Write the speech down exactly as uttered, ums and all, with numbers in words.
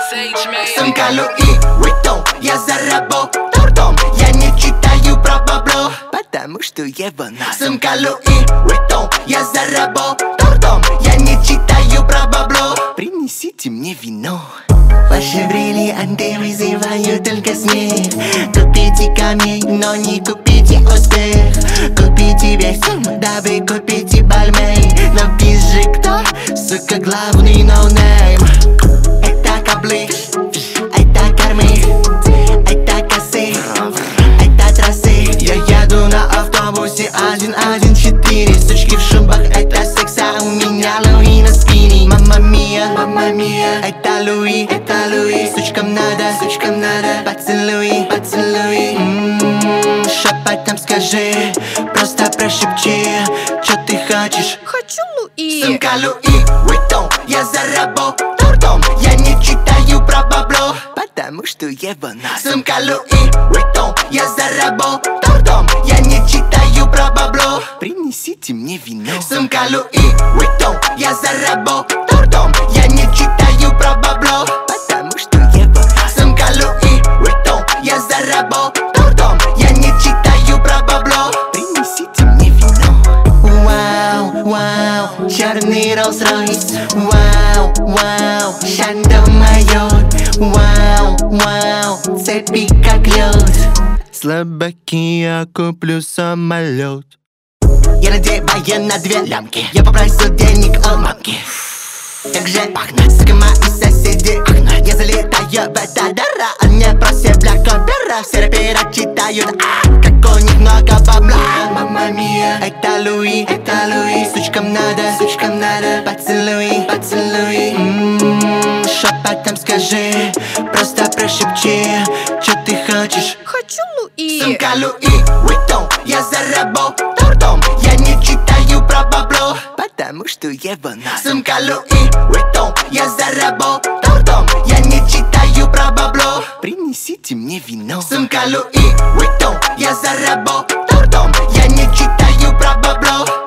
Сумка Луи Виттон, я заработал. Я не читаю про бабло, потому что его на. Сумка Луи Виттон, я заработал. Я не читаю про бабло. Принесите мне вино. Ваши бриллианты вызывают только смех. Купите камень, но не купите успех. Купите весь ум, дабы купите бальмей. Но пизжи кто, сука, главный ноунейм. Это каблы, это кормы, это косы, это трассы. Я еду на автобусе один один четыре. Сучки в шубах, это секс, а у меня Луи на спине. Мамма мия, мамма мия, это Луи, это Луи. Сучкам надо, сучкам надо, поцелуй, поцелуй. Ммм, шепотом скажи, просто прошепчи, что ты хочешь. Хочу Луи. Сумка Луи Виттон, я заработал. Я не читаю про бабло, потому что его на. Сумка Луи Виттон, я заработал. Я не читаю про бабло. Принесите мне вино. Сумка Луи Виттон, я заработал. Я не читаю про бабло, потому что его на. Сумка Луи Виттон, я заработал. Я не читаю про бабло. Принесите мне вино. Вау, вау, черный Rolls-Royce. Вау, вау, Шандо майор. Вау, вау, цепи как лед. Слабаки, я куплю самолет. Я надеваю на две лямки. Я попросил денег у мамки. Как же пахнет, сука, мои соседи ахнут. Я залетаю в это дыра. Они просят для копера. Все рэперы читают, а, как у них много бабла. Мамма мия, это Луи, это Луи. Сучкам надо, сучкам надо, поцелуй, поцелуй. Ммм, шепотом скажи, просто прошепчи, что ты хочешь. Хочу Луи. Сумка Луи Виттон, я заработал. Я не читаю про бабло, потому что его на. Сумка Луи Виттон, я заработал. Я не читаю про бабло. Принесите мне вино. Сумка Луи Виттон, я заработал. Я не читаю про бабло.